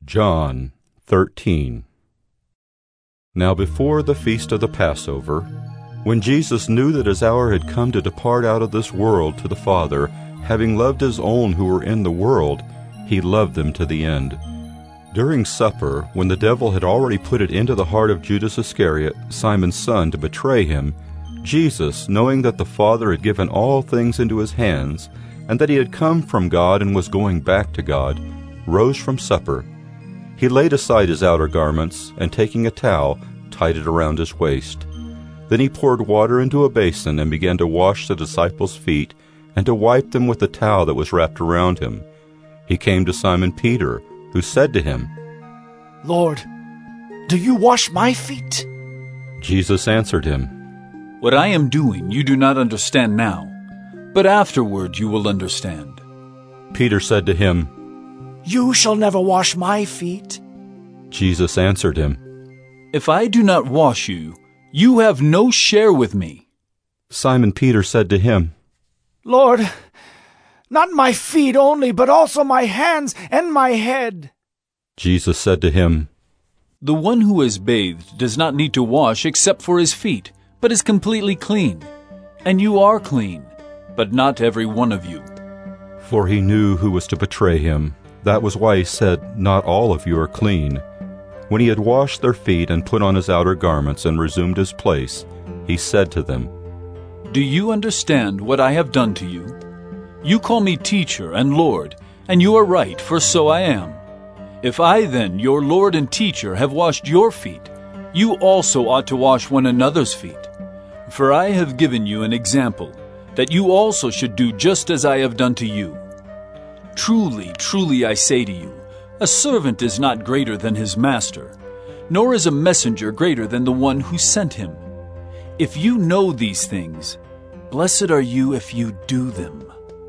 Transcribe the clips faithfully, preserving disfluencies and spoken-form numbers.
John thirteen. Now before the feast of the Passover, when Jesus knew that his hour had come to depart out of this world to the Father, having loved his own who were in the world, he loved them to the end. During supper, when the devil had already put it into the heart of Judas Iscariot, Simon's son, to betray him, Jesus, knowing that the Father had given all things into his hands, and that he had come from God and was going back to God, rose from supper. He laid aside his outer garments, and taking a towel, tied it around his waist. Then he poured water into a basin and began to wash the disciples' feet and to wipe them with the towel that was wrapped around him. He came to Simon Peter, who said to him, "Lord, do you wash my feet?" Jesus answered him, "What I am doing you do not understand now, but afterward you will understand." Peter said to him, "You shall never wash my feet." Jesus answered him, "If I do not wash you, you have no share with me." Simon Peter said to him, "Lord, not my feet only, but also my hands and my head." Jesus said to him, "The one who is bathed does not need to wash except for his feet, but is completely clean. And you are clean, but not every one of you." For he knew who was to betray him. That was why he said, "Not all of you are clean." When he had washed their feet and put on his outer garments and resumed his place, he said to them, "Do you understand what I have done to you? You call me teacher and Lord, and you are right, for so I am. If I then, your Lord and teacher, have washed your feet, you also ought to wash one another's feet. For I have given you an example, that you also should do just as I have done to you. Truly, truly I say to you, a servant is not greater than his master, nor is a messenger greater than the one who sent him. If you know these things, blessed are you if you do them.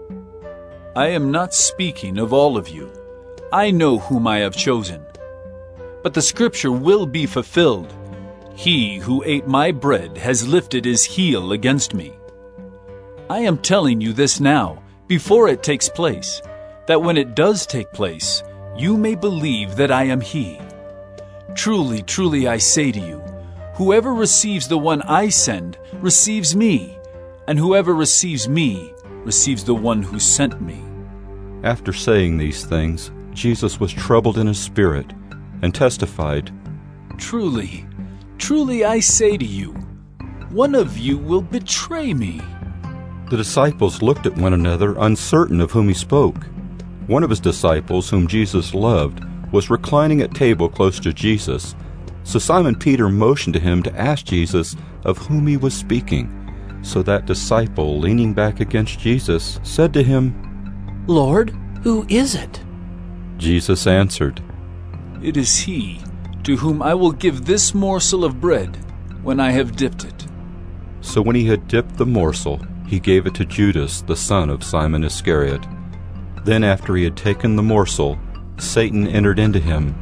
I am not speaking of all of you. I know whom I have chosen. But the scripture will be fulfilled. He who ate my bread has lifted his heel against me. I am telling you this now, before it takes place, that when it does take place, you may believe that I am he. Truly, truly I say to you, whoever receives the one I send receives me, and whoever receives me receives the one who sent me." After saying these things, Jesus was troubled in his spirit, and testified, "Truly, truly I say to you, one of you will betray me." The disciples looked at one another, uncertain of whom he spoke. One of his disciples, whom Jesus loved, was reclining at table close to Jesus. So Simon Peter motioned to him to ask Jesus of whom he was speaking. So that disciple, leaning back against Jesus, said to him, "Lord, who is it?" Jesus answered, "It is he to whom I will give this morsel of bread when I have dipped it." So when he had dipped the morsel, he gave it to Judas, the son of Simon Iscariot. Then after he had taken the morsel, Satan entered into him.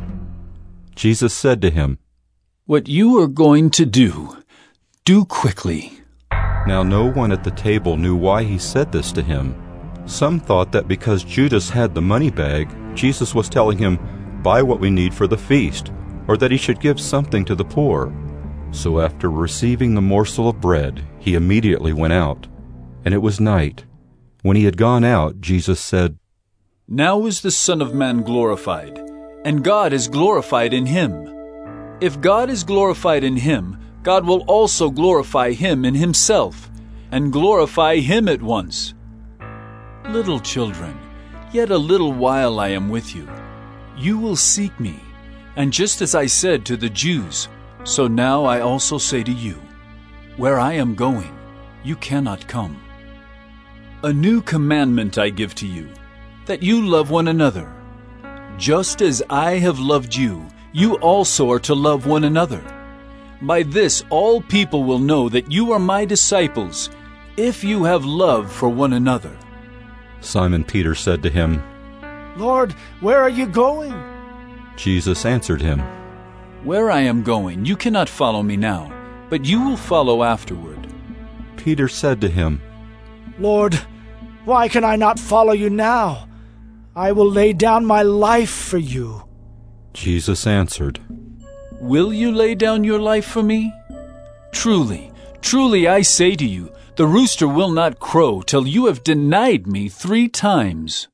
Jesus said to him, "What you are going to do, do quickly." Now no one at the table knew why he said this to him. Some thought that because Judas had the money bag, Jesus was telling him, "Buy what we need for the feast," or that he should give something to the poor. So after receiving the morsel of bread, he immediately went out. And it was night. When he had gone out, Jesus said, "Now is the Son of Man glorified, and God is glorified in him. If God is glorified in him, God will also glorify him in himself, and glorify him at once. Little children, yet a little while I am with you. You will seek me, and just as I said to the Jews, so now I also say to you, where I am going, you cannot come. A new commandment I give to you, that you love one another. Just as I have loved you, you also are to love one another. By this all people will know that you are my disciples, if you have love for one another." Simon Peter said to him, "Lord, where are you going?" Jesus answered him, "Where I am going, you cannot follow me now, but you will follow afterward." Peter said to him, "Lord, why can I not follow you now? I will lay down my life for you." Jesus answered, Will you lay down your life for me? Truly, truly I say to you, the rooster will not crow till you have denied me three times.